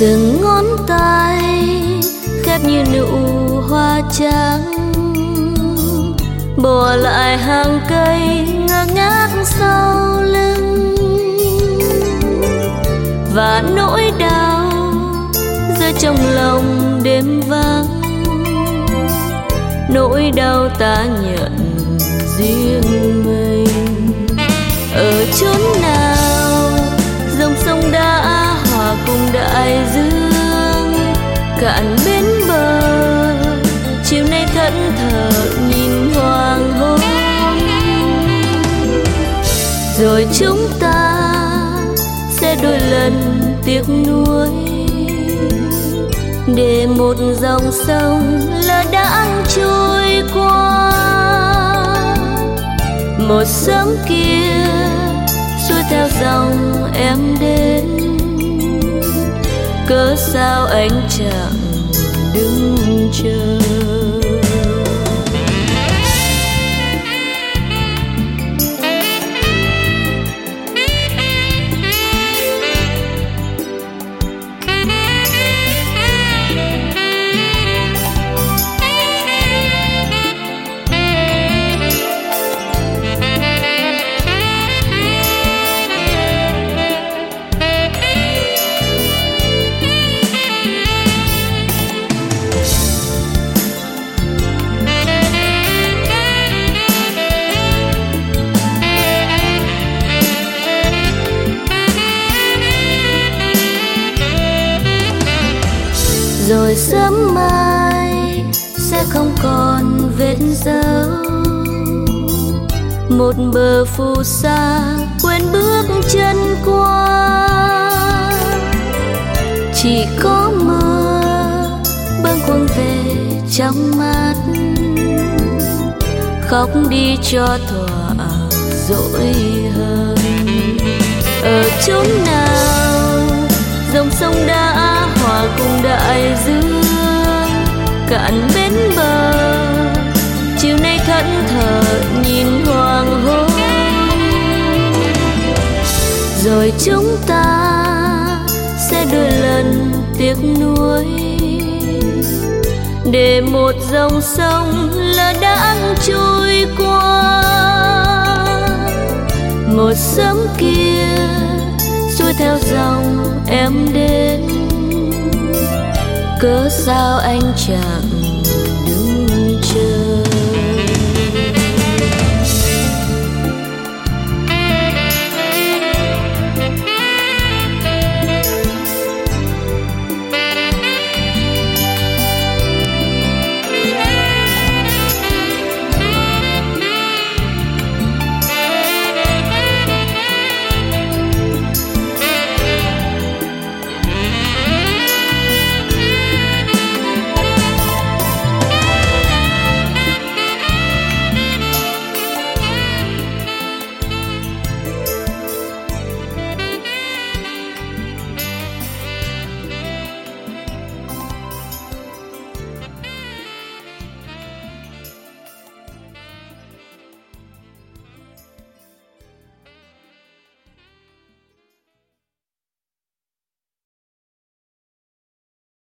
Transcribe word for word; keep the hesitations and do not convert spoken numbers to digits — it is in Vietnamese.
từng ngón tay khép như nụ hoa trắng, bỏ lại hàng cây ngơ ngác sau lưng, và nỗi đau rơi trong lòng đêm vắng, nỗi đau ta nhận riêng mình. Ở chốn nào dòng sông đã hòa cùng đại dương, cạn bến bờ chiều nay thẫn thờ nhìn hoàng hôn. Rồi chúng ta sẽ đôi lần tiếc nuối, để một dòng sông lơ đãng trôi qua. Một sớm kia xuôi theo dòng em đến, cớ sao anh chẳng đứng chờ. Rồi sớm mai sẽ không còn vết dấu, một bờ phù sa quên bước chân qua. Chỉ có mưa bâng khuâng về trong mắt, khóc đi cho thỏa dỗi hơn. Ở chốn nào dòng sông đã hòa cùng đại dương, cạn bến bờ chiều nay thẫn thờ nhìn hoàng hôn. Rồi chúng ta sẽ đôi lần tiếc nuối, để một dòng sông lơ đãng trôi qua. Một sớm kia xuôi theo dòng em đến, cớ sao anh chẳng